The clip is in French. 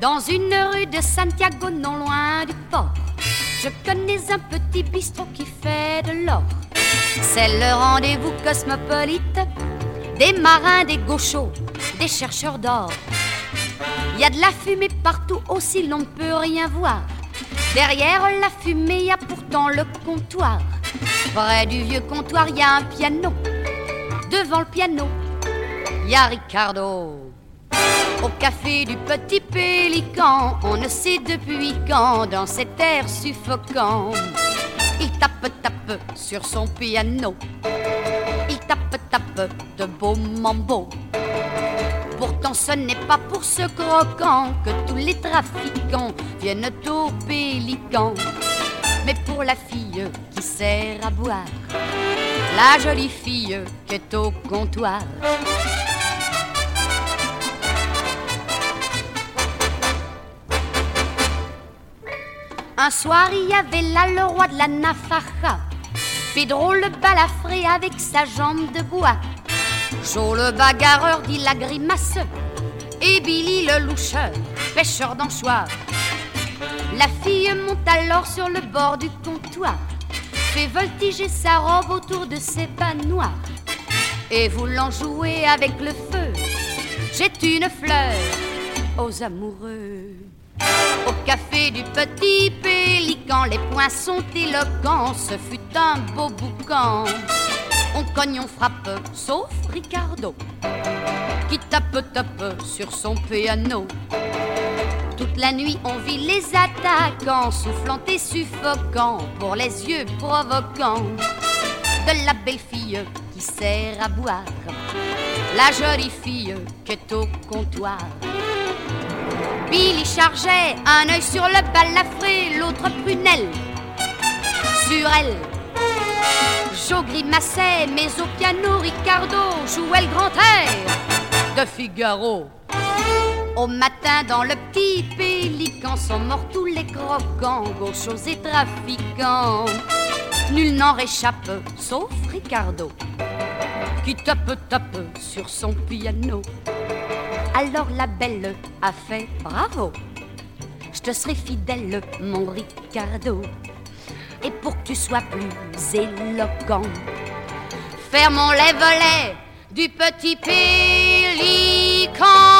Dans une rue de Santiago, non loin du port, je connais un petit bistrot qui fait de l'or. C'est le rendez-vous cosmopolite des marins, des gauchos, des chercheurs d'or. Il y a de la fumée partout aussi, l'on ne peut rien voir. Derrière la fumée, il y a pourtant le comptoir. Près du vieux comptoir, il y a un piano. Devant le piano, il y a Ricardo. Au café du Petit Pélican, on ne sait depuis quand, dans cet air suffocant, il tape sur son piano. Il tape de beaux mambo. Pourtant ce n'est pas pour ce croquant que tous les trafiquants viennent au Pélican, mais pour la fille qui sert à boire, la jolie fille qui est au comptoir. Un soir il y avait là le roi de la Nafaja, Pedro le balafré avec sa jambe de bois, Joe le bagarreur dit la grimace, et Billy le loucheur, pêcheur d'anchois. La fille monte alors sur le bord du comptoir, fait voltiger sa robe autour de ses bas noirs, et voulant jouer avec le feu, jette une fleur aux amoureux. Au café du Petit Pélican, les poings sont éloquents, ce fut un beau boucan. On cogne, on frappe, sauf Ricardo, qui tape sur son piano. Toute la nuit on vit les attaquants, soufflant et suffocants, pour les yeux provoquants de la belle fille qui sert à boire, la jolie fille qui est au comptoir. Billy chargeait, un œil sur le balafré, l'autre prunelle sur elle. Joe grimaçait, mais au piano Ricardo jouait le grand air de Figaro. Au matin dans le Petit Pélican sont morts tous les croquants, gauchos et trafiquants. Nul n'en réchappe, sauf Ricardo, qui tape sur son piano. Alors la belle a fait bravo, je te serai fidèle mon Ricardo, et pour que tu sois plus éloquent, fermons les volets du Petit Pélican.